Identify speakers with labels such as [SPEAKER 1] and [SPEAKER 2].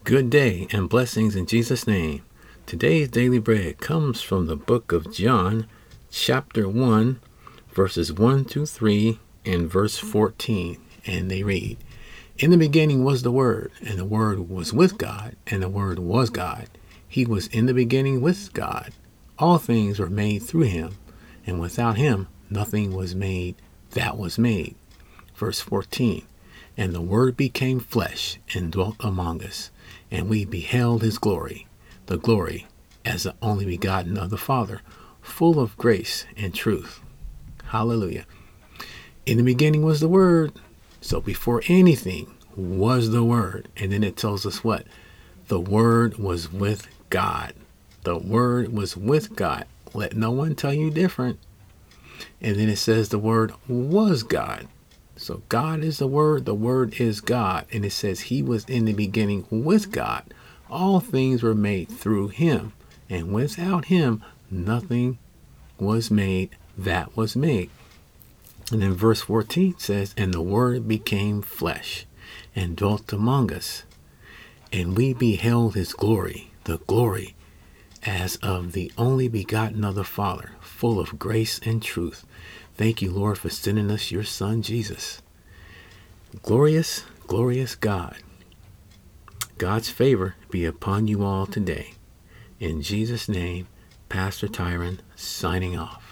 [SPEAKER 1] Good day and blessings in Jesus' name. Today's daily bread comes from the book of John, chapter 1, verses 1 to 3, and verse 14. And they read, "In the beginning was the Word, and the Word was with God, and the Word was God. He was in the beginning with God. All things were made through him, and without him nothing was made that was made." Verse 14, "And the Word became flesh and dwelt among us, and we beheld his glory, the glory as the only begotten of the Father, full of grace and truth." Hallelujah. In the beginning was the Word. So before anything was the Word. And then it tells us what? The Word was with God. The Word was with God. Let no one tell you different. And then it says the Word was God. So God is the Word is God. And it says he was in the beginning with God. All things were made through him. And without him, nothing was made that was made. And then verse 14 says, "And the Word became flesh and dwelt among us. And we beheld his glory, the glory as of the only begotten of the Father, full of grace and truth." Thank you, Lord, for sending us your Son, Jesus. Glorious, glorious God. God's favor be upon you all today. In Jesus' name, Pastor Tyron signing off.